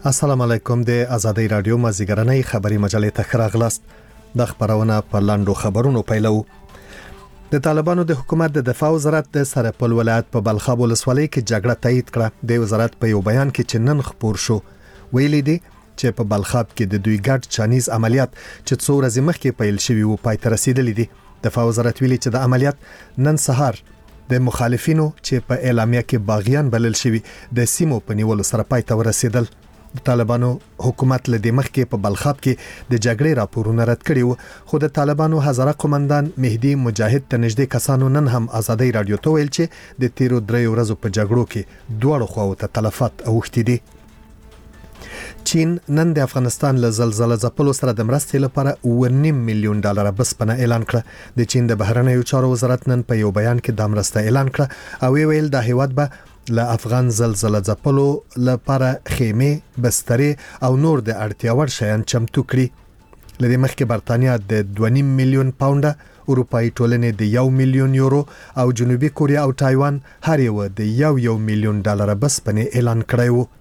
السلام علیکم. د آزادۍ رادیو مازیګرنۍ خبري مجلې ته خراغلاست. د خبرونه په لاندو خبرونو پیلو. د طالبانو د حکومت د دفاع وزارت د سرپل ولایت په بلخاب ولسوالۍ کې جګړه تایید کړه. د وزارت په یو بیان کې چې نن خبر شو ویلي دي چې په بلخاب کې د دوی ګډ چانیز عملیات چې څو ورځې مخکې پیل شوی و پای ته رسیدلی دي. دفاع وزارت ویلي چې د عملیات نن سهار د مخالفینو چې په اعلامیه کې باغیان بلل شوی د سیمو په نیولو سره پای ته ورسیدل. طالبانو حکومت له دې مخکې په بلخاب کې د جګړې راپورونه رد کړي وو، خو د طالبانو هزاره قومندان مهدي مجاهد ته نږدې کسانو نن هم آزادۍ رادیو ته ویل چې د تیرو 3 ورځو په جګړو کې دواړو خواو ته تلفات اوښتي دي. چین نن د افغانستان له زلزلې ځپلو سره د مرستې لپاره $1.5 میلیون بسپنه اعلان کړه. د چین د بهرنیو چارو وزارت نن په یو بیان کې د مرستې اعلان کړه او ویل د هیواد به له افغان زلزلې ځپلو لپاره خیمه، بسترې او نور د اړتیا وړ شیان چمتو کړي. لدې مخکې برتانیا د 2.5 میلیون پاونډه، اروپאי ټولنې د 1 میلیون یورو او جنوبي کوریا او تایوان هر یو د 1 میلیون ډالر بسپنه اعلان کړی وو.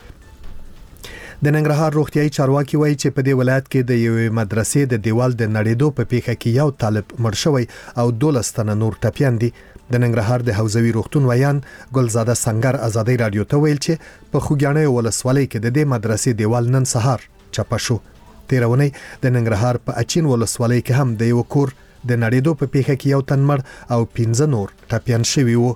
د ننګرهار روغتيایي چارواکي وایي چې په دې ولایت کې د یوې مدرسې د دیوال د نړېدو په پیښه کې یو طالب مړ شوی او 12 تنه نور ټپيان دي. د ننګرهار د حوزوي روغتون ویان ګلزاده سنگر آزادۍ رادیو ته ویل چې په خوګیاڼي ولسوالۍ کې د دې مدرسې دیوال نن سهار چپه شو. تیرونی د ننګرهار په اچین ولسوالۍ کې هم د یو کور د نړېدو په پیښه کې یو تن مړ او 15 نور ټپيان شوي وو.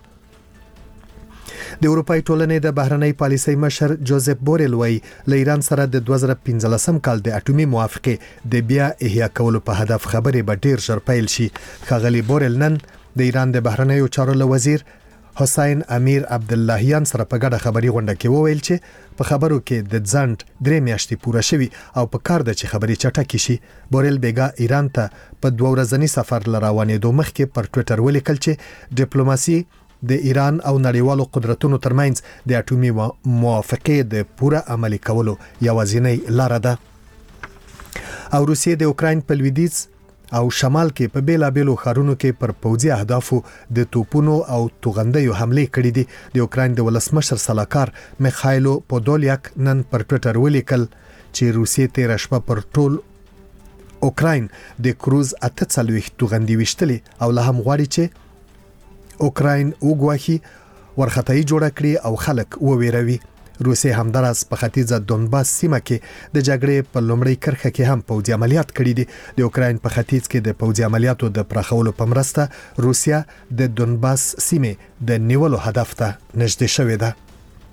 د اروپאי ټولنې د بهرنۍ پالیسۍ مشر جوزف بورل وایي له ایران سره د 2015 کال د اټومي موافقه د بیا احیا کولو په هدف خبرې به ډیر ژر پیل شي. خغلی بورل نن د ایران د بهرنیو چارو وزیر حسین امیر عبداللهیان سره په ګډه خبري غونډه کې وویل چې په خبرو کې د ځند 3 میاشتې پوره شوي او په کار د چې خبري چټکې شي. بورل بیګا ایران ته په 2 ورځنی سفر لروانېدو مخکې پر ټوئیټر ولیکل چې ډیپلوماسي د ایران او نړیوالو قدرتونو ترمنځ د اټومي موافقه د پوره عملي کولو یوازینۍ لار ده. او روسیې د اوکراین په لویدیځ او شمال کې په بیلابېلو ښارونو کې پر پوځي اهدافو د توپونو او توغندیو حمله کړې دي. د اوکراین د ولسمشر سلاکار میخایلو پودولیاک نن پر ټوئیټر ولیکل چې روسیې تیر شپه پر ټول اوکراین د کروز 48 توغندي وشتلې او له هم غواړي چې اوکراین وګواهي ورختای جوړ کړي او خلک وویروي. روسیې همدارس په ختیځه دونباس سیمه کې د جګړې په لومړۍ کرښه کې هم پوځي عملیات کړي دي. د اوکراین په ختیځ کې د پوځي عملیاتو د پراخولو په مرسته روسیا د دونباس سیمه د نیولو هدف ته نږدې شوې ده.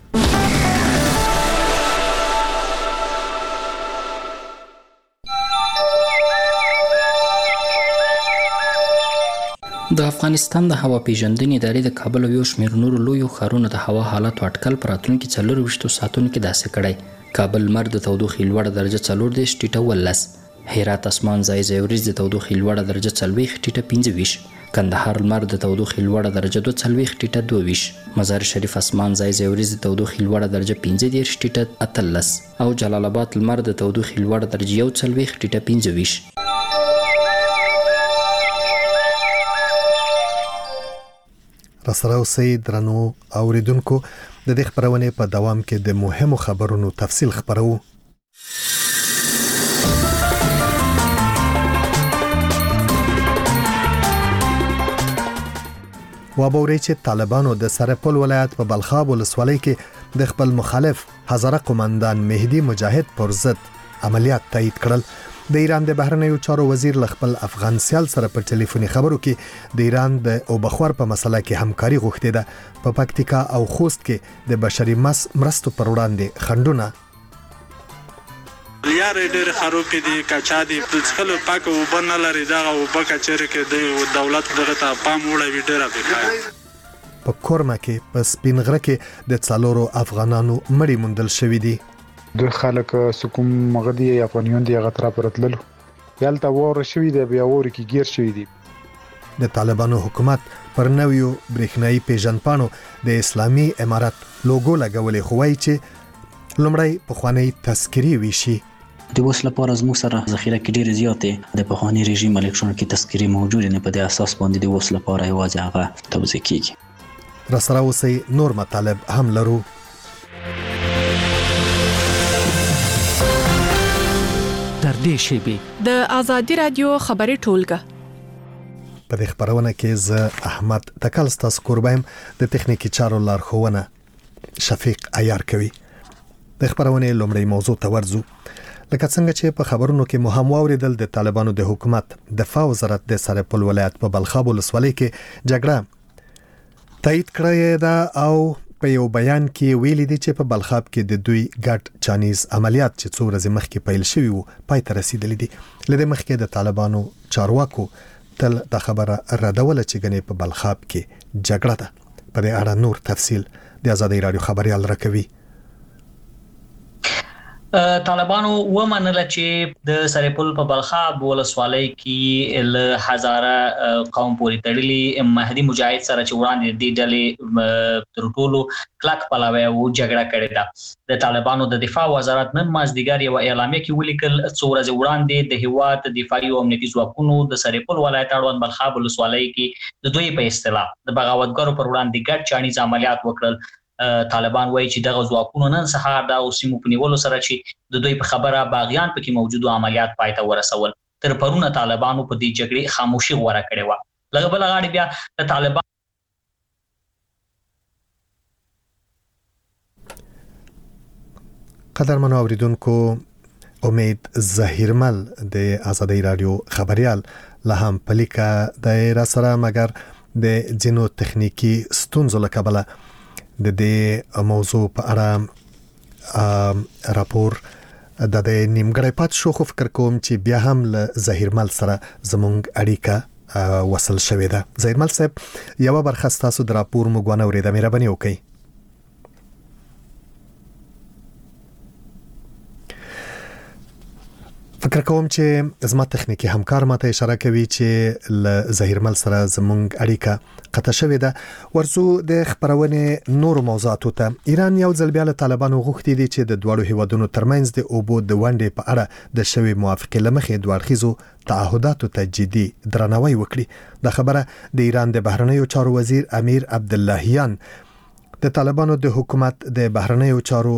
د افغانستان د هوا پیژندنې ادارې د کابل او یو شمېر نورو لویو ښارونو د هوا حالت اټکل پر راتلونکي 24 ساعتونو کې داسې کړی. کابل لمر د تودوخې لوړه درجه 14 ټیټه 19، هرات اسمان ځای ځای وریځ د تودوخې لوړه درجه 40 ټیټه 25، کندهار لمر د تودوخې لوړه درجه 42 ټیټه 22، مزار شریف اسمان ځای ځای وریځ د تودوخې لوړه درجه 15 ټیټه 18 او جلال آباد لمر د تودوخې لوړه درجه 40 ټیټه 25. رسره اوسئ درنو اوریدونکو. د دې خبرونه په دوام کې د مهمو خبرونو تفصیل خبرو. وابوري چې طالبانو د سرپل ولایت په بلخاب ولسوالۍ کې د خپل مخالف هزاره قومندان مهدي مجاهد پر ضد عملیات تایید کړل. د ایران د بهرنیو چارو وزیر خپل افغان سیال سره په ټلیفوني خبرو کې د ایران د اوبخور په مسله کې همکاري غوښتې ده. په پکتیکا او خوست کې د بشري مرستو پر وړاندې خنډونه یار ډېر خراب دي، کچا دي، د څخلو پاک او بنه لري دا او پاک چیرې کې د دولت دغه ته پام وړي ډېر به. په کورما کې په سپینغره کې د څلورو افغانانو مړي موندل شوې دي. دوی خلک سکوم مغدي افغانیون دی غتره پرتلل یالته وره شوی دی بیا وره کې گیر شوی دی. د طالبانو حکومت پر نویو برېښنايي پیژنپاڼو د اسلامي امارات لوګو لګولې خوای چې لومړی پخوانی تذکری ویشي. د اوس لپاره زموږ سره ذخیره کې ډېر زیاتې د پخوانی رژیم الکترونیکي تذکری موجود نه په دې اساس باندې د اوس لپاره یوازې هغه توزیع کیږي. رسره اوسئ نور مطالب هم لرو. نږدې شیبې د ازادي رادیو خبري ټولګه. په دې خبرونه کې زه احمد تکل ستاسو قربایم، د تخنیکی چارو لارښوونه شفیق عیار کوي. د خبرونه لومړی موضوع ته ورځو. لکه څنګه چې په خبرونو کې مو هم واوریدل، د طالبانو د حکومت دفاع وزارت د سرپل ولایت په بلخاب ولسوالۍ کې جګړه تایید کړې ده او په یو بیان کې ویلي دي چې په بلخاب کې د دوی ګډ چانیز عملیات چې څو ورځې مخکې پیل شوي وو پای ته رسیدلي دي. لدې مخکې د طالبانو چارواکو تل د خبره ردوله چې ګنې په بلخاب کې جګړه ده. په دې اړه نور تفصیل د آزادۍ رادیو خبريال راکوي. طالبانو ومنل چې د سرپل په بلخاب ولسوالۍ کې له هزاره قوم پورې تړلي مهدي مجاهد سره چې وړاندې د ډلې تر ټولو کلک پلاوی او جګړه کړې ده. د طالبانو د دفاع وزارت نن مازدیګر یو اعلامیه کې ولیکل څو ورځې وړاندې د هیواد دفاعي او امنیتي ځواکونو د سرپل ولایت اړوند بلخاب ولسوالۍ کې د دوی په اصطلاح د بغاوتګرو پر وړاندې ګډ چانیز عملیات وکړل. طالبان وایي چې دغه ځواکونو نن سهار د سیمو په نیولو سره چې د دوی په خبره باغیان پکې موجودو عملیات پای ته ورسول. تر پرونه طالبانو په دې جګړې خاموشي غوړه کړې و. لږ بل غاړي بیا د طالبان قدرمنو اوریدونکو، امید ظهیرمل د آزادۍ رادیو خبريال له هم پلیکا د را سره مګر د جنو تخنیکی ستونزو له کبله د دې موضوع په اړه راپور د نیمګړی پات شو. خو فکر کوم چې بیا هم له ظهیرمل سره زمونږ اړیکه وصل شوې ده. ظهیرمل صاحب، یو برخه تاسو د راپور مګونه ورېده، مهرباني وکړئ. فکر کوم چې زما تخنیکی همکار ماته اشاره کوي چې ل ظهیرمل سره زمونږ اړیکه قطع شوې ده. ورڅو د خبرونه نور موضوعاتو ته. ایران یو ځل بیا له طالبانو غوښتي دي چې د دوړو هیوادونو ترمنځ د اوبو د ونډې په اړه د شوی موافقه لمخې دوه اړخیزو تعهداتو ته جدي درناوی وکړي. د خبره د ایران د بهرنیو چارو وزیر امیر عبداللهیان د طالبانو د حکومت د بهرنیو چارو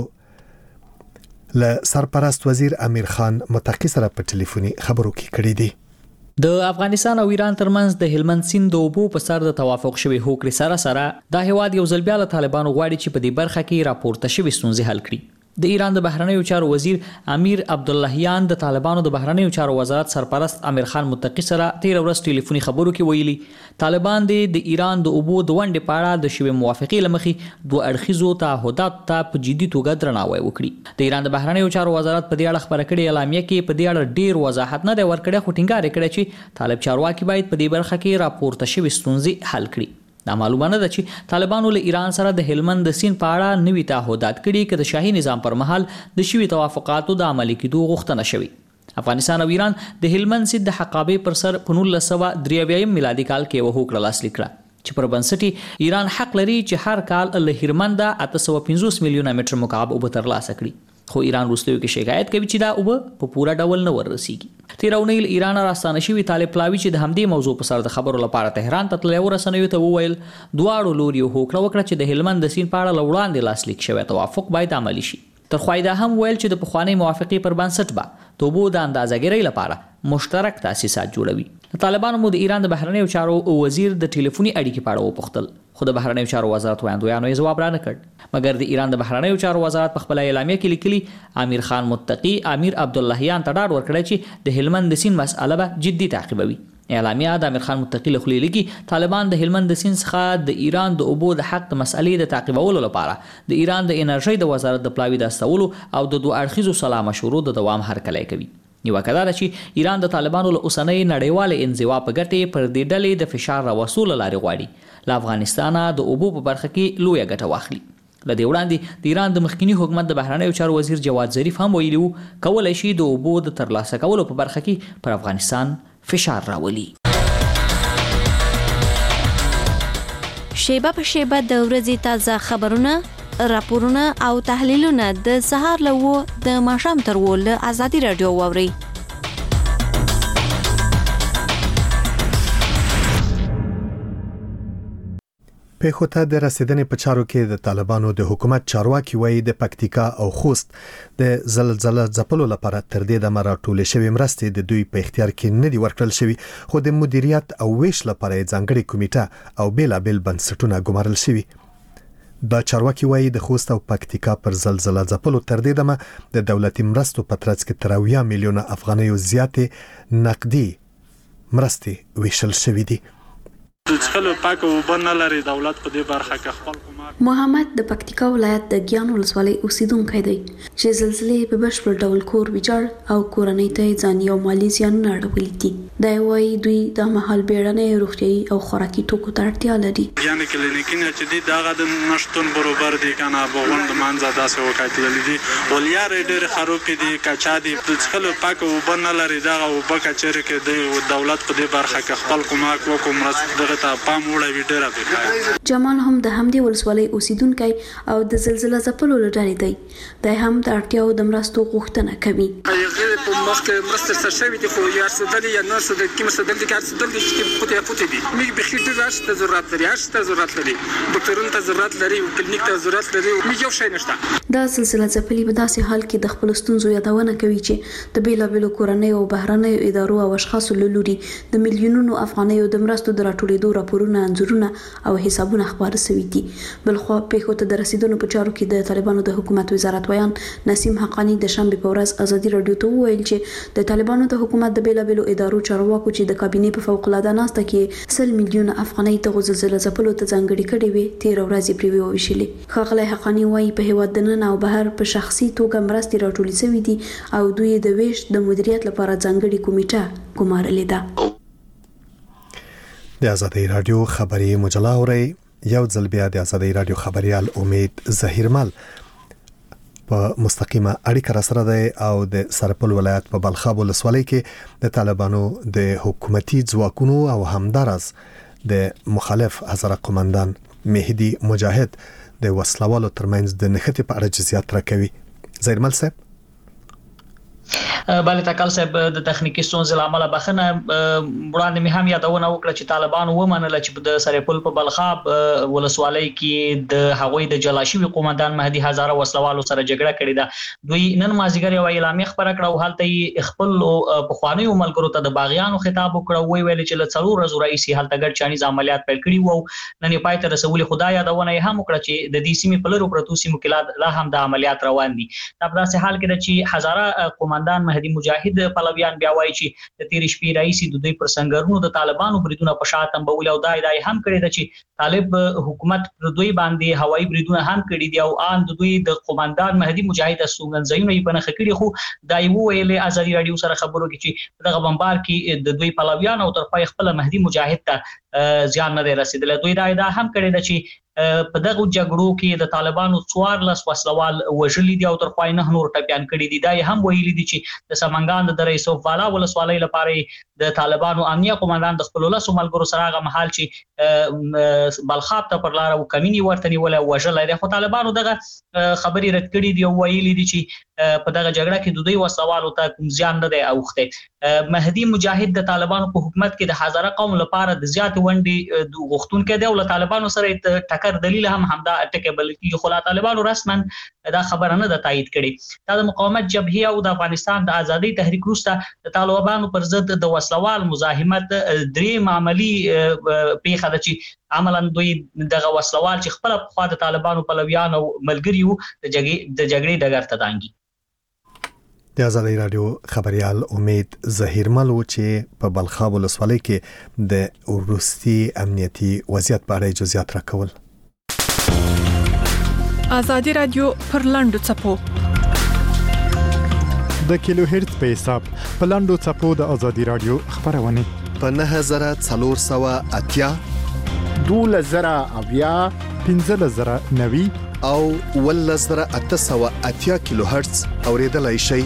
له سرپرست وزیر امیر خان متقی سره په ټلیفوني خبرو کې کړې دي. د افغانستان او ایران ترمنځ د هلمند سیند د اوبو په سر د توافق شوی هوکړې سره سره د هیواد یو ځل بیا له طالبانو غواړي چې په دې برخه کې راپورته شوی ستونزې حل کړي. د ایران د بهرنیو چارو وزیر امیر عبداللهیان د طالبانو د بهرنیو چارو وزارت سرپرست امیر خان متقی سره 13 ورځ ټلیفوني خبرو کې ویلي طالبان د ایران د اوبو د ونډې په اړه د شوی موافقه لمخې دوه اړخیزو تعهدات ته په جدي توګه درناوی وکړي. د ایران د بهرنیو چارو وزارت په دې اړه خبره کړې اعلامیه کې په دې اړه ډیر وضاحت نه دی ورکړی، خو ټینګار کړی چې طالب چارواکي باید په دې برخه کې راپورته شوی ستونزې حل کړي. دا معلومه نه ده چې طالبانو له ایران سره د هلمند د سیند په اړه نوي تعهدات کړي چې د شاهي نظام پر مهال د شوی توافقاتو د عملي کېدو غوښتنه شوی. افغانستان او ایران د هلمند سیند د حقابې پر سر په 1993 میلادي کال کې یو هوکړه لاسلیک کړه چې پر بنسټ ایران حق لري چې هر کال له هلمند 850 میلیونه متر مکعب اوبه ترلاسه کړي. خو ایران وروستیو کې شکایت کوي چې دا اوبه په پوره ډول نه ورسیږي. تیرونیل ایران راستانه شوی طالب پلاوی چې د همدې موضوع په سر د خبرو لپاره تهران ته تللی و رسنیو ته وویل دواړو لوري هوکړه وکړه چې د هلمند د سیند په اړه وړاندې لاسلیک شوی توافق باید عملي شي. تر خو دا هم ویل چې د پخوانی موافقې پر بنسټ به توبو د اندازګری لپاره مشترک تاسیسات جوړوي. طالبانو مو د ایران د بهرنیو چارو وزیر د ټلیفوني اړیکې په اړه وپوښتل، خو د بهرنیو چارو وزارت وړاندویانو یې جواب را نه کړ. مګر د ایران د بهرنیو چارو وزارت په خپل اعلامیه کې لیکلي امیر خان متقی امیر عبداللهیان ته ډاډ ورکړی چې د هلمند د سیند مسأله به جدي تعقیبوي. اعلامیه د امیر خان متقی له خولې لګي طالبان د هلمند د سیند څخه د ایران د اوبو د حق د مسألې د تعقیبولو لپاره د ایران د انرژي د وزارت د پلاوی د استولو او د دوه اړخیزو سلا مشورو د دوام هرکلی کوي. نیوکه ده چې ایران د طالبانو له اوسنۍ نړیوالې انزوا په ګټې پر دې ډلې د فشار راوستلو لارې غواړي له افغانستان د اوبو په برخه کې لویه ګټه واخلي. له دې وړاندې د ایران د مخکنی حکومت د بهرنیو چارو وزیر جواد ظریف هم ویلي وو کولای شي د اوبو د ترلاسه کولو په برخه کې پر افغانستان فشار راولي. شیبه په شیبه د ورځې تازه خبرونه، راپورونه او تحلیلونه د سهار له 9 د ماښام تر 10 له آزادي رادیو واورئ. په خوته د رسیدنې په چارو کې د طالبانو د حکومت چارواکي وایي د پکتیکا او خوست د زلزلې ځپلو لپاره تر دې د مراتول شوی مرستې د دوی په اختیار کې نه دی ورکړل شوی، خو د مدیریت او ویش لپاره ځانګړي کمیټه او بیلابل بنسټونه ګمارل شوی. دا چارواکي وایي د خوست او پکتیکا پر زلزلې ځپلو تر دې دمه د دولتي مرستو په ترڅ کې 80 میلیونه افغانۍ زیاتې نقدي مرستې ویشل شوې دي. څخه پاک او بنه لري دولت په دې برخه کې خپل کومک. محمد د پکتیکا ولایت د ګیان ولسوالۍ اوسیدونکی دی چې زلزلې په بشپړ ډول کور ویجاړ او کورنۍ ته ځاني او مالی زیانونه اړولي دي. دا وایي دوی د مهال بیړنۍ روغتیايي او خوراکي توکو ته اړتیا لري. یعنی کلینیکونه چې دي دغه د نشټون برابر دي کنه بوند منځه داسې وکړل دي ولیا ډېر خراب دي کچا دي څخه پاک او بنه لري دغه او بکچره کې د دولت په دې برخه کې خپل کومک وکوم مرسته جمال هم د همدې ولسوالۍ اوسیدونکی او د زلزلې ځپلو لړۍ دی. د هم د اړتیاو د مرستو غوښتنه کوي. هغه په مخکې مرسته سره وي خو یا سدلې یا نو سدل کې مسدل دي کار سدل دي چې پوتې دي میګ به خېټه راشه ضرورت لري هرڅه ضرورت لري ډاکټرونو ته ضرورت لري کلینیک ته ضرورت لري میګ یو شی نشته. دا زلزلې ځپلې په داسې حال کې د خپل ستونزو یادونه کوي چې د بیلابلو کورنۍ او بهرنۍ ادارو او اشخاصو له لوري د میلیونونو افغانۍ د مرستو د راټولېدو راپورونه انځورونه او حسابونه خبر شوي دي. بلخو په خوته د رسیدونو په چارو کې د طالبانو د حکومت وزارت ویان نسیم حقانی د شنبه په ورځ ازادي رادیو ته وویل چې د طالبانو د حکومت د بیلابلو ادارو چارواکو چې د کابینې په فوق العاده ناسته کې 100 میلیونه افغانۍ ته زلزلې ځپلو ته ځانګړي کړي وي 13 ورځې پرې وویشلې. خغلی حقانی وایي په هیواد دننه او بهر په شخصي توګه مرستې راټولې شوې دي او دوی د ویش د مدیریت لپاره ځانګړي کمیټه ګمارلې ده. د آزادۍ رادیو خبري مجله اوري یو ځل بیا د آزادۍ رادیو خبريال امید ظهیرمل په مستقیمه اړیکه را سره ده او د سرپل ولایت په بلخاب ولسوالۍ کې د طالبانو د حکومتي ځواکونو او همدارس د مخالف هزاره قومندان مهدي مجاهد د وسلوالو ترمنځ د نښتې په اړه جزئیات راکوي. ظهیرمل صاحب بله تکل صاحب د تخنیکی ستونزې لامل بخنه وړاندې می هم یادونه وکړه چې طالبان ومنله چې د سرپل په بلخاب ولسوالۍ کې د هغوی د جلاشي قومندان مهدي هزاره وسلوالو سره جګړه کړې ده. دوی نن مازیګر یو اعلامیه خبره کړه او هلته خپل په خواني ملګرو ته د باغیانو خطاب وکړ ویل چې له څلور ورځې رئیسي هلته ګډ چانیز عملیات پیل کړي وو نن پای ته رسولي خدای یادونه هم وکړه چې د دې سیمې په لرو پرتو سیمو کې لا هم د عملیات روان دي. دا په داسې حال کې ده چې هزاره قومندان مهدي مجاهد پلویان بیا وایي چې د تیر شپې رئیسي د دوی پر سنگرونو د طالبانو بریدونه په شاتم بول او دای هم کړی د چې طالب حکومت پر دوی باندې هوایي بریدونه هم کړی دي او ان د دوی د قومندان مهدي مجاهد سوګنځایونه یې بنخ کړی خو دای ویل ازادي رادیو سره خبرو کې چې دغه بمبار کې د دوی پلویان او ترپای خپل مهدي مجاهد ته ځان نه رسیدل. دوی دا هم کړی د چې په دغه جګړو کې د طالبانو 14 وسلوال وژلي دي او تر پای نه نور ټپيان کړي دي. دا هم ویلي دي چې د سمنګان د رئیسوف والا ولسوالۍ لپاره د طالبانو امنیه قومندان د خپل ولس ملګرو سره هغه محل چې بلخاب ته پر لار او کمینی ورته نیول وژل دي. خو طالبانو دغه خبري رد کړي دي او ویلي دي چې په دغه جګړه کې د دوی وسلوالو ته کوم ځان نه دی اوخته. مهدي مجاهد د طالبانو په حکومت کې د هزاره قوم لپاره د زیات ونډي د غختونکو دی او طالبانو سره ټکر دلیل هم همدا ټکه بلکې خو طالبانو رسما دا خبره نه د تایید کړي. دا د مقاومت جبهه او د افغانستان د ازادۍ تحریک وروسته د طالبانو پر ضد د وسلوال مزاحمت درې معاملي پیښه ده چې عملاً دوی دغه وسلوال چې خپل په خوا د طالبانو پلویان او ملګری وو د جګړې ډګر ته دانګي. د آزادۍ رادیو خبريال امید ظهیرمل و چې په بلخاب ولسوالۍ کې د وروستي امنیتي وضعیت په اړه جزئیات راکول. آزادي رادیو پر لاندو چپو د کیلو هرتز په حساب په لاندو چپو د آزادي رادیو خبرونه په 9480 2000 1590 او 1880 کیلو هرتز اوریدلای شي.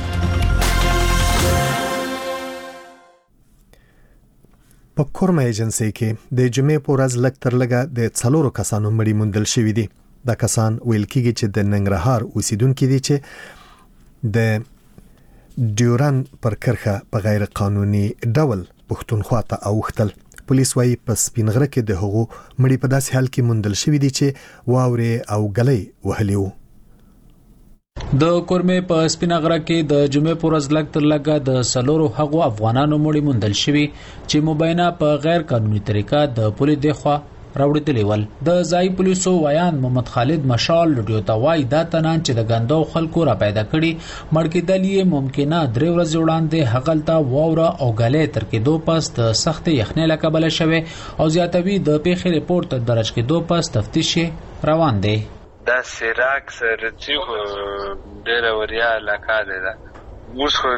په کورما ایجنسی کې د جمعې په ورځ لږ تر لږه د 4 کسانو مړي موندل شوي دي. دا کسان ویل کېږي چې د ننګرهار اوسیدونکو دي چې د ډیورن پر کرخه په غیر قانوني ډول پښتونخوا ته اوختل. پولیس وايي په سپینغره کې د هغو مړي په داسې حال کې موندل شوی دي چې واورې او ګلې وهلي وو. د کورمې په سپینغره کې د جمعې پر ورځ لږ تر لږه د سلورو هغو افغانانو مړي موندل شوي چې مبینه په غیر قانوني طریقه د پولیس دخوا راوړل ول. د ځای پولیسو وایان محمد خالد مشال لډیو ته وای دا تنان چې د ګندو خلکو را پیدا کړي مړ کېدل یې ممکنه 3 ورځې وړاندې هغلته واوره او غلې تر کېدو پس د سخت یخنۍ له کبله شوه او زیاتوي د پیښې رپورت درج کېدو پس تفتیش روان دی. دا سیراک سره چې ډېر وریا علاقه ده اوس خو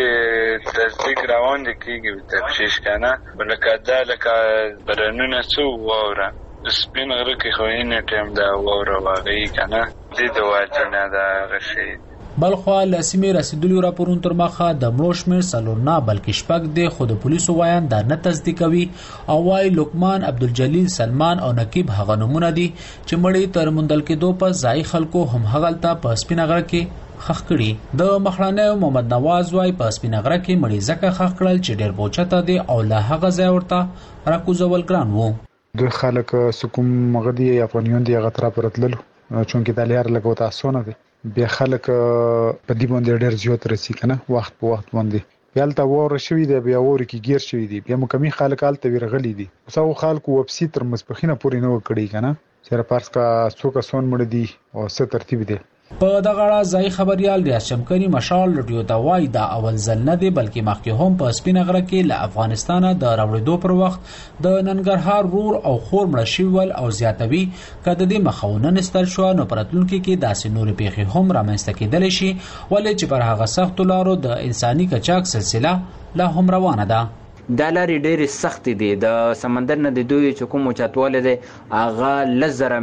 دې تصدیق روان دي کېږي تفتیش کنه بلکې دا لکه برنونه څو واوره سپین غره کې خو یې ټیم دا واوره واغی کنه دې د واجنه دا غشي. بلخوا لسیمه رسیدلی راپورون تر مخه د مروشمیر سالونا بلکې شپږ د خود پولیسو وایان دا نه تصدیقوي او وايي لقمان عبدالجلیل سلمان او نقیب هغه نمونه دي چې مړی تر مندل کې دو په ځای خلکو هم هغلته په سپینغره کې خخ کړي. د مخړنۍ محمد نواز وايي په سپینغره کې مړی زکه خخ کړل چې ډېر بوچته دي او له هغه ځای ورته راکوزول ګران وو. د خلک سکوم مغدي افغانیون دی غترا پرتللو چونکې د لار لګو تاسو نه دي بیا خلک په دې باندې ډېر زیات رسی کنه وخت په وخت باندې یالته وره شوی دی بیا وره کې گیر شوی دی بیا مکمل خلک آلته ورغلی دي اوسو خلکو وبسي تر مسپخینه پورې نه وکړي کنه سره پارس کا څوک سون مړ دي او څه ترتیب دی. په دغه اړه ځای خبريال ریاض شمکري مشال لډیو ته وای دا اول ځل نه دی بلکې مخکې هم په سپینغره کې له افغانستانه د راوړېدو پر وخت د ننګرهار رور او خور مړ شوی او زیاتوي کده د مخاونه نستل شو نو پرتلونکو کې داسې نور پیښې هم رامنځته کېدل شي ولې چې پر هغه سخت لارو د انساني کچاک سلسله لا هم روانه ده. دا لارې ډېرې سختې دي د سمندر نه د دوی چې کوم چتواله دی هغه 10,000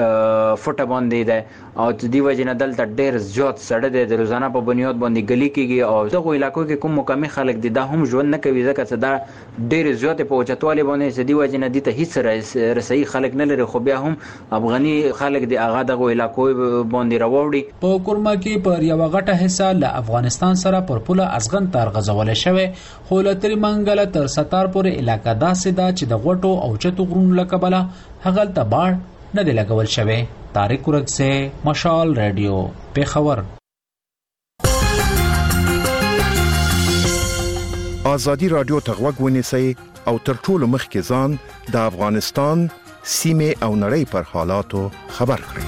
فوټه باندې دی او د دې وجه نه دلته ډېر زیات سړی دی د روزانه په بنیاد باندې ګلی کېږي او دغه علاقو کې کوم مقامي خلک دي دا هم ژوند نه کوي ځکه چې دا ډېر زیات په چتواله باندې د دې وجه نه دي ته هیڅ رسایي خلک نه لري خو بیا هم افغاني خلک دی هغه دغه علاقو باندې راوړي. په کورما کې پر یو غټه حصہ له افغانستان سره پر پوله ازغن تر غزول شوی خو لتر منګل تر ستار پورې علاقہ داسې ده چې د غټو او چتو غرونو لکبله هغلته باړ نه دی لګول شوی. طارق ورکسه مشال رادیو پیښور. آزادی رادیو تغوږ ونیسئ او تر ټولو مخکې ځان د افغانستان سیمه او نړۍ پر حالاتو خبر کړئ.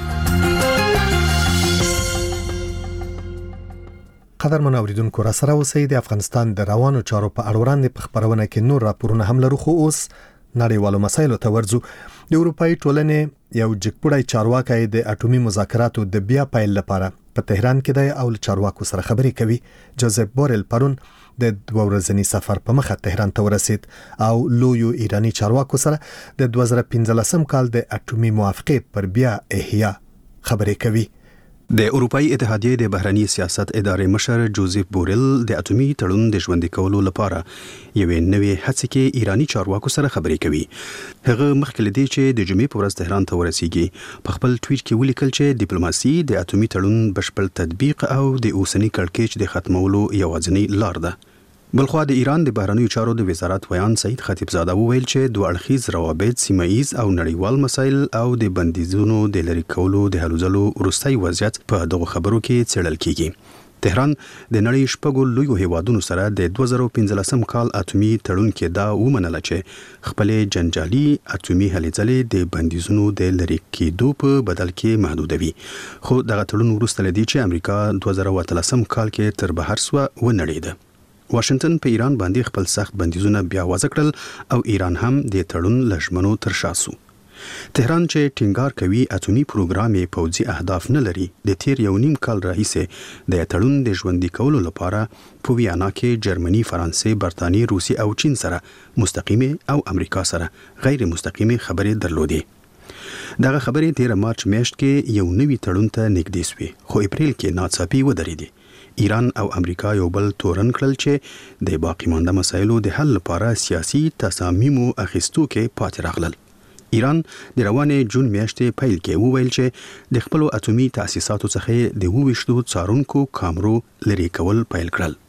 قدرمن اوریدونکو را سره اوسئ د افغانستان د روانو چارو په اړه وړاندې په خبرونه کې نور راپورونه هم لرو خو اوس نړیوالو مسایلو ته ورځو. د اروپאי ټولنې یو جګپړی چارواکي د اټومي مذاکراتو د بیا پیل لپاره په تهران کې دی او چارواکو سره خبرې کوي. جوزف بورل پرون د 2 ورځنی سفر په مخه تهران ته ورسید او لویو ایرانی چارواکو سره د 2015 کال د اټومي موافقه پر بیا احیا خبرې کوي. د اروپאי اتحادیې د بهرنی سیاست ادارې مشر جوزف بورل د اټومي تړون د ژوندۍ کولو لپاره یوې نوې هڅې کې ایرانی چارواکو سره خبرې کوي. هغه مخکې لدی چې د جمعې په ورځ تهران ته ورسیږي په خپل ټویټ کې ولیکل چې ډیپلوماسي د اټومي تړون بشپړ تطبیق او د اوسنی کړکېچ د ختمولو یوازینی لار ده. بلخوا د ایران د بهرنیو چارو د وزارت ویان سید خطیبزاده وویل چې دوه اړخیز روابط سیمایي او نړیوال مسایل او د بندیزونو د لری کولو د هلوځلو وروستي وضعیت په دغه خبرو کې څېړل کیږي. تهران د نړۍ شپږو لویو هیوادونو سره د 2015 کال اټومي تړون کې دا ومنله چې خپل جنجالي اټومي هلې د بندیزونو د لری کېدو په بدل کې محدودوي. خو دغه تړون وروسته لدی چې امریکا 2013 کال کې تر بهر سو ونړیده. واشنگټن په ایران باندې خپل سخت بندیزونه بیا وضع کړل او ایران هم د تړون لژمنو تر شا سو. تهران چې ټینګار کوي اټومي پروګرام یې پوځي اهداف نه لري د تیر 1.5 کال راهیسه د تړون د ژوندۍ کولو لپاره په ویانا کې جرمني، فرانسې، برتانیې، روسي او چین سره مستقیمه او امریکا سره غیر مستقیمه خبرې درلودې. دغه خبرې 13 مارچ میاشت کې یو نوی تړون ته نږدې شوې خو اپریل کې ناڅاپي ودرېدې. ایران او امریکا یو بل تورن کړل چې د باقی مانده مسایلو د حل لپاره سیاسي تصامیمو اخیستو کې پاتې راغلل. ایران د روانې جون میاشتې پیل کې وویل چې د خپل اټومي تاسیساتو څخه د 22 څارونکو کامرو لري کول پیل کړل.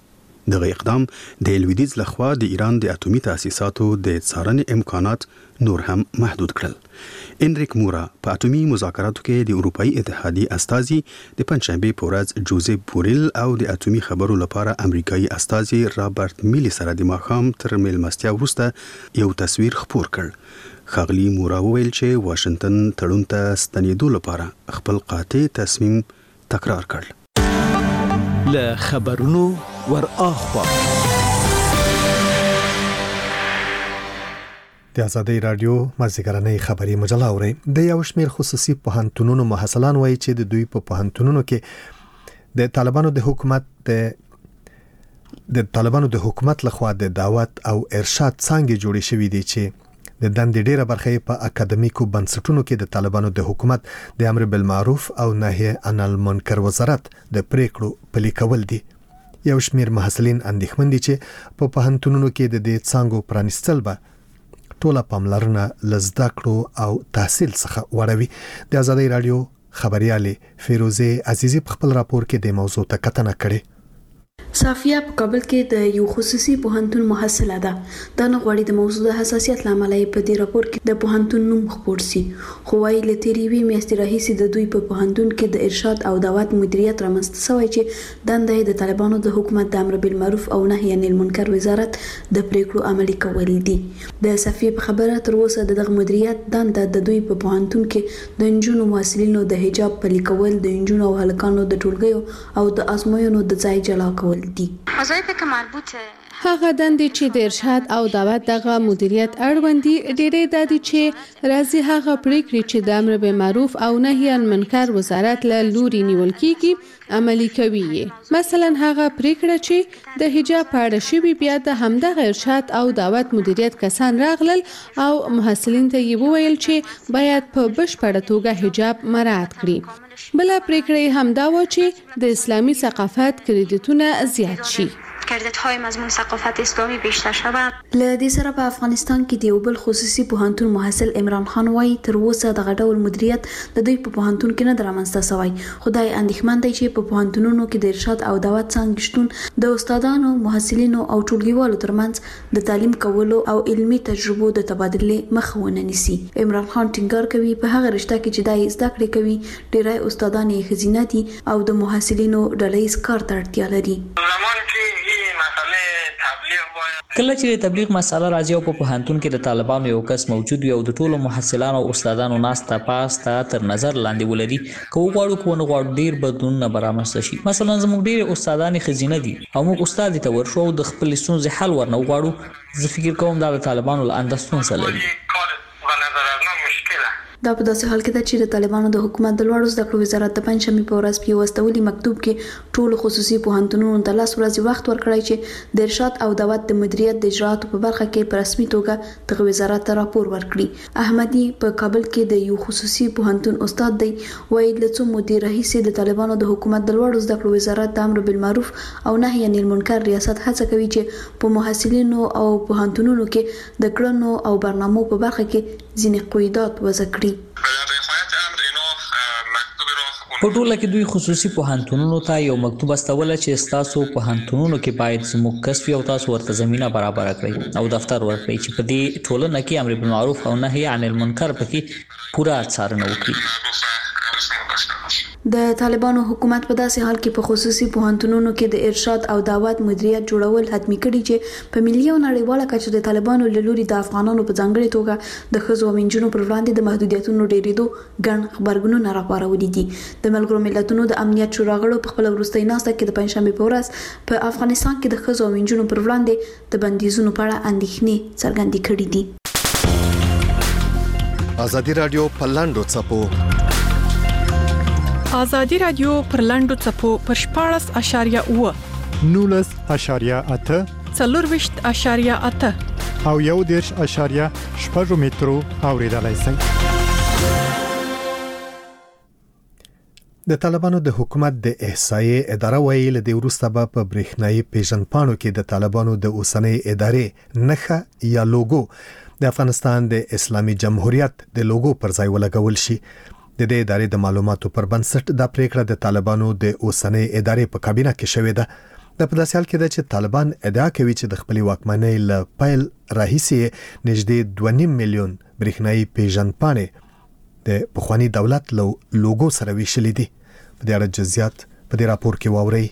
دغه اقدام د لویدیځ لخوا د ایران د اټومي تاسیساتو د څارنې امکانات نور هم محدود کړل. انریک مورا په اټومي مذاکراتو کې د اروپאי اتحادیې استازي د پنځشنبه په ورځ جوزيف بوريل او د اټومي خبرو لپاره امریکایي استازي رابرټ میلی سره د ماښام تر میلمستیا وروسته یو تصویر خپور کړ. ښاغلي مورا وویل چې واشنگټن تړون ته ستنېدو لپاره خپل قاطع تصمیم تکرار کړ. له خبرونو ور اخوا د آزادۍ رادیو مازیګرنۍ خبري مجله اوري. د یو شمېر خصوصي پوهنتونونو محصلان وایي چې د دوی په پوهنتونونو کې د طالبانو د حکومت لخوا د دعوت او ارشاد څانګې جوړې شوې دي چې د دندې ډیره برخه په اکاډمیکو بنسټونو کې د طالبانو د حکومت د امر بالمعروف او نهي عن المنکر وزارت د پریکړو پلي کول دي. یو شمېر محصلین اندېښمن دي چې په پوهنتونونو کې د دې څانګو پرانیستل به ټوله پاملرنه لزده کړو او تحصیل څخه وړوي. د آزادۍ رادیو خبريالې فیروزه عزیزی په خپل راپور کې د موضوع ته کتنه کړې. صافیه په کابل کې د یو خصوصي پوهنتون محصله ده. دا نه غواړي د موضوع د حساسیت لامل یې په دې راپور کې د پوهنتون نوم خپور سي. خو وايي له تیریوي میاشتې راهیسې د دوی په پوهنتون کې د ارشاد او دعوت مدیریت رامنځته شوی چې دنده د طالبانو د حکومت د امر بالمعروف او نهي عن المنکر وزارت د پریکړو عملي کول دي. د صافیه په خبره تر اوسه دغه مدیریت دنده د دوی په پوهنتون کې د انجونو محصلینو د حجاب پلي کول، د انجونو او هلکانو د ټولګیو او د ازموینو د ځای جلا کول دي. هغه دندې چې د ارشاد او دعوت دغه مدیریت اړوندي ډېرې د دي چې راځي هغه پریکړې چې د امر بالمعروف او نهي عن المنکر وزارت له لوري نیول کیږي عملي کوي. مثلا هغه پریکړه چې د حجاب په اړه شوی بیا د همدغه ارشاد او دعوت مدیریت کسان راغلل او محصلین ته یې وویل چې باید په بشپړه توګه حجاب مراعات کړي. بل پریکړه هم دا و چې د اسلامي ثقافت کریډیټونه زیات شي. کردهای مضمون ثقافت اسلامی بیشتر شود. له دې سره په افغانستان کې د یو بل خصوصي پوهنتون محصل عمران خان وایي تر اوسه دغه ډول مدیریت د دوی په پوهنتون کې نه درامنځته شوی. خدای اندېښمن دی چې په پوهنتونونو کې د ارشاد او دعوت څانګې شتون د استادانو، محصلینو او ټولګیوالو ترمنځ د تعلیم کولو او علمي تجربو د تبادلې مخه ونه نیسي. عمران خان ټینګار کوي په هغه رشته کې چې دای زده کړې کوي ډېری استادان یې ښځینه دي او د محصلینو ډلهییز کار ته اړتیا لري. کله چې تبلیغ مسله راځي او په پوهنتون کې د طالبانو یو کس موجود وي او د ټولو محصلانو او استادانو ناسته پاسته تر نظر لاندې ولري، که وغواړو که ونه غواړو ډېر بدلونونه به رامنځته شي. مثلا زموږ ډېرې استادانې ښځینه دي او موږ استاد ته ورشو او د خپلې ستونزې حل ورنه وغواړو. زه فکر کوم دا د طالبانو له انده ستونزه لري. دا په داسې حال کې ده چې د طالبانو د حکومت د لوړو زده کړو وزارت د پنځشنبې په ورځ په یو استولي مکتوب کې ټولو خصوصي پوهنتونونو ته 10 ورځې وخت ورکړی چې د ارشاد او دعوت د مدیریت د اجرااتو په برخه کې په رسمي توګه دغه وزارت ته راپور ورکړي. احمدي په کابل کې د یو خصوصي پوهنتون استاد دی، وایي له څو مودې راهیسې د طالبانو د حکومت د لوړو زده کړو وزارت د امر بالمعروف او نهي عن المنکر ریاست هڅه کوي چې په محصلینو او پوهنتونونو کې د کړنو او برنامو په برخه کې ځینې قواعد وضع کړي. په ټوله کې دوی خصوصي پوهنتونونو ته یو مکتوب استوله چې تاسو پوهنتونونو کې باید زموږ کسب او تاسو ورته زمينه برابر کړئ او دفتر ورکړئ چې په دې ټولنه کې امر بالمعروف او نهي عن المنکر پکې پوره څارنه وکړي. د طالبانو حکومت په داسې حال کې په خصوصي پوهنتونونو کې د ارشاد او دعوت مدیریت جوړول حتمی کړي چې په ملي او نړیواله کچه د طالبانو له لوري د افغانانو په ځانګړي توګه د ښځو او نجونو پر وړاندې د محدودیتونو ډېرېدو ګڼ خبرګونونه راپارولي دي. د ملګرو ملتونو د امنیت شورا غړو په خپل وروستۍ ناسته کې د پنځشنبې په ورځ په افغانستان کې د ښځو او نجونو پر وړاندې د بندیزونو په اړه اندېښنې څرګندې کړې دي. آزادي رادیو په لاندو څپو آزادي رادیو پر لاندو څپو پر 14.8 19.8 24.8 او 1.8 مترو اوریدلای شئ. د طالبانو د حکومت د احصایې اداره وایي له دې وروسته به په برېښنایي پیژنپاڼو کې د طالبانو د اوسنۍ ادارې نښه یا لوګو د افغانستان د اسلامي جمهوریت د لوګو پر ځای ولګول شي. د دې ادارې د معلوماتو پر بنسټ د پریکړه د طالبانو د اوسنۍ ادارې په کابینه کې شوې ده. د په داسې حال کې ده چې طالبان ادعا کوي چې د خپل واکمنۍ له پیل راهیسې نږدې 2.5 میلیون برېښنایي پیژندپاڼې د پخوانی دولت لوګو سره ویشلې دي. په دې اړه جزئیات په دې راپور کې واورئ.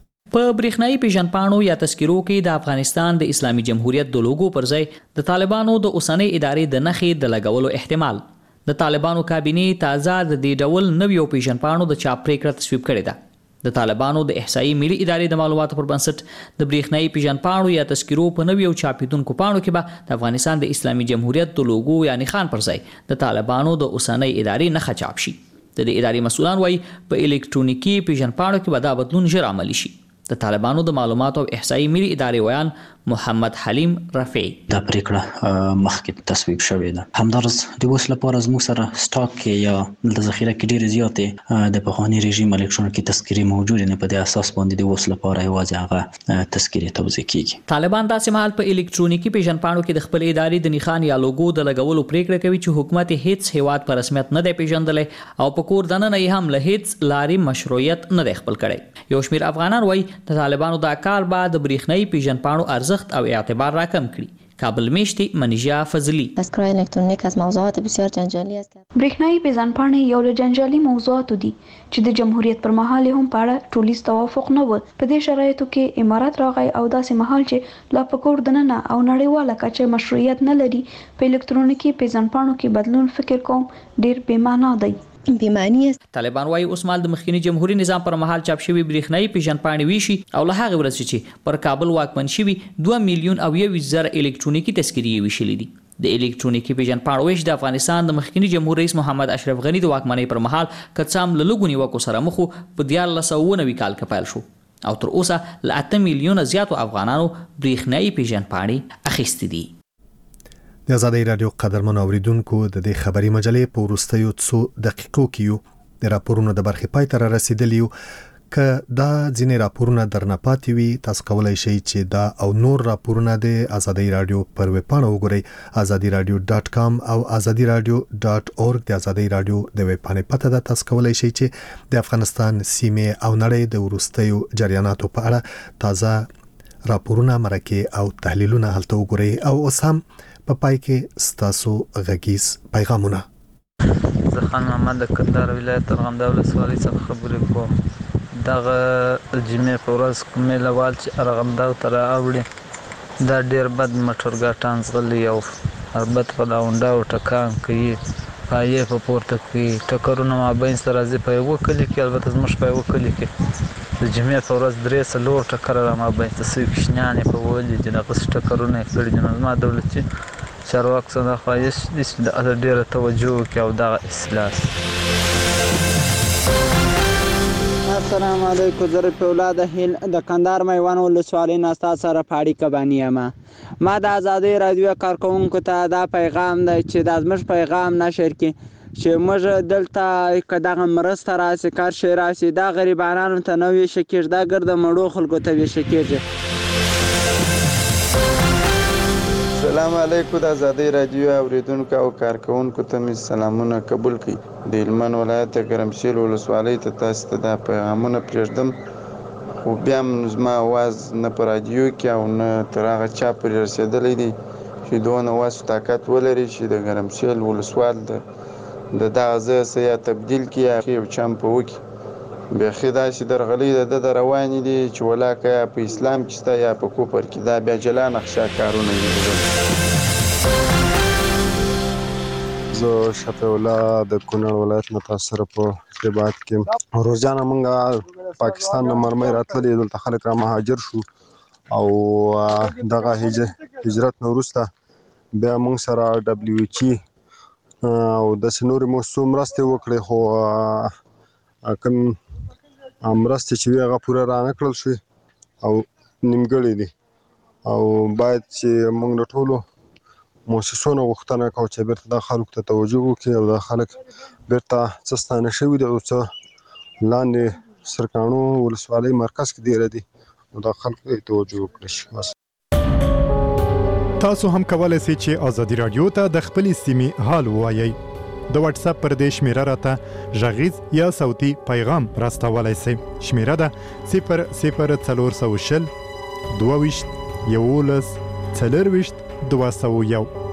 په برېښنایي پیژندپاڼو یا تذکرو کې د افغانستان د اسلامي جمهوریت د لوګو پر ځای د طالبانو د اوسنۍ ادارې د نښې د لګولو احتمال. د طالبانو کابینې تازه د دې ډول نویو پیژندپاڼو د چاپ پریکړه تصویب کړې ده. د طالبانو د احصایي ملي ادارې د معلوماتو پر بنسټ د برېښنایي پیژندپاڼو یا تذکرو په نویو چاپیدونکو پاڼو کې به د افغانستان د اسلامي جمهوریت د لوګو یا نښان پر ځای د طالبانو د اوسنۍ ادارې نښه چاپ شي. د دې ادارې مسؤلان وایي په الکترونیکي پیژندپاڼو کې به دا بدلون ژر عملي شي. د طالبانو د معلوماتو او احصایي ملي ادارې ویان محمد حلیم رفیع دا پریکړه مخکې تصویب شوې ده. همدارس د اوس لپاره زموږ سره سټاک کې یا د ذخیره کې ډېرې زیاتې د پخواني رژیم الکترونیکي تذکرې موجودې نه، په دې اساس باندې د اوس لپاره یوازې هغه تذکرې توزیع کیږي. طالبان داسې مهال په الکترونیکي پیژندپاڼو کې د خپل ادارې د نښان یا لوګو د لګولو پریکړه کوي چې حکومت هیڅ هیواد په رسمیت نه دی پیژندلی او په کور دننه یې هم له هیڅ لارې مشروعیت نه دی خپل کړی. یو شمېر افغانان وایي د طالبانو دا کار به د برېښنایي پیژندپاڼو ارزښت او اعتبار راکم کړي. کابل میشتی منیژا فضلی. تذکره الکترونیک از موضوعات بسیار جنجالی است. برېښنایي پیژندپاڼې یو له جنجالي موضوعاتو دي چې د جمهوریت پر مهال هم په اړه ټولیز توافق نه و. په دې شرایطو کې امارات راغی او داسې مهال چې لا په کور دننه او نړیواله کچه مشروعیت نه لري، په الکترونیکي پیژندپاڼو کې بدلون فکر کوم ډېر بې معنا دی. بیمانی است. طالبان وايي اوس مال د مخکنی جمهوریت نظام پر مهال چاپ شوی برېښنایي پیژندپاڼې ویشي او له هغه ورځې چې پر کابل واکمن شوی 2 میلیون او 1.0 الکترونیکي تذکرې ویشلې دي. د الکترونیکي پیژندپاڼو ویش د افغانستان د مخکنی جمهور رئیس محمد اشرف غنی د واکمنۍ پر مهال کڅام له لګونی وکړو سره مخ په 1990 کال کې پیل شو او تر اوسه ل 8 میلیونه زیاتو افغانانو برېښنایي پیژندپاڼې اخیستې دي. د آزادۍ رادیو قدرمن اوریدونکو د دې خبري مجلې په وروستیو څو دقیقو کې یو د راپورونو د برخې پای ته رسیدلی یو. که دا ځینې راپورونه درنه پاتې وي، تاسو کولی شئ چې دا او نور راپورونه د آزادۍ رادیو پر ویب پاڼه وګورئ، azadiradio.com او azadiradio.org. د آزادۍ رادیو د ویب پاڼې پته ده. تاسو کولی شئ چې د افغانستان سیمې او نړۍ د وروستیو جریاناتو په اړه تازه راپورونه، مرکې او تحلیلونه هلته وګورئ. او اوس هم په پای کې ستاسو غږیز پیغامونه. زه خان محمد د کندهار ولایت ارغنداو ولسوالۍ څخه خبرې کوم. دغه جمعې په ورځ کومې لوال چې ارغنداو ته راوړي دا ډېر بد موټر ګاټان ځغلي او البته په لاونډاو ټکان کوي، پایې په پورته کوي، ټکرونه مابین سره راځي په یوه کلي کې. البته زموږ په یوه کلي کې د جمعې په ورځ 3-4 ټکره را مابین ته سوي، کوچنیان یې په ولي چې دغسې ټکرونه یې کړي دي. نو زما دولتي چارواکو څخه دا خواهش دی چې د ډېره توجه وکړي او دغه اصلاح شي. السلام علیکم. زه رفیع الله د هند د کندهار میوند ولسوالۍ نه ستاسو سره په اړیکه باندې یم. ما د آزادۍ رادیو کارکوونکو ته دا پیغام دی چې دا زموږ پیغام نشر کړي چې موږ دلته که دغه مرسته راسي، کار شی راسي، دا غریبانو ته نه ویشه کېږي، دا ګرده مړو خلکو ته ویشه کېږي. السلام علیکم. د آزادۍ رادیو اوریدونکو او کارکوونکو ته مې سلامونه قبول کړي. د هلمند ولایت ګرمسیر ولسوالۍ ته تاسو ته دا پیغامونه پرېږدم، خو بیا هم زما اواز نه په رادیو کې او نه تر هغه چا پورې رسېدلی دی چې دونه وس طاقت ولري چې د ګرمسیر ولسوال د دغه ځای څه یا تبدیل کړي یا یو چم په وکړي. بیخي داسې درغلۍ د روانې دي چې ولاکه یا په اسلام کې شته یا په کفر کې. دا بیا جلا نقشه کارونه دي. زه شفیع الله د کونړ ولایت متاثر په ارتباط کې روزانه مونږه پاکستان نه مرمۍ راتللې، دلته خلک را مهاجر شو او دغه هجرت نه وروسته بیا مونږ سره WH او داسې نورې مؤسسو مرستې وکړې، خو کوم مرستې چې وي هغه پوره رانه کړل شوې او نیمګړې دي. او باید چې مونږ د ټولو مؤسسو نه غوښتنه کوو چې بیرته دا خلکو ته توجه وکړي او دا خلک بیرته څه ستانه شوي دي او څه لاندې سرکاڼو ولسوالۍ مرکز کې ډېره دي، نو دا خلکو ته توجه وکړي شي. تاسو هم کولای شئ چې آزادي رادیو ته د خپلې سیمې حال ووایئ. د واتس اپ پر دې شمیره راته غږیز یا صوتي پیغام راستولای شئ. شمیره ده 00420 22 11 24 201.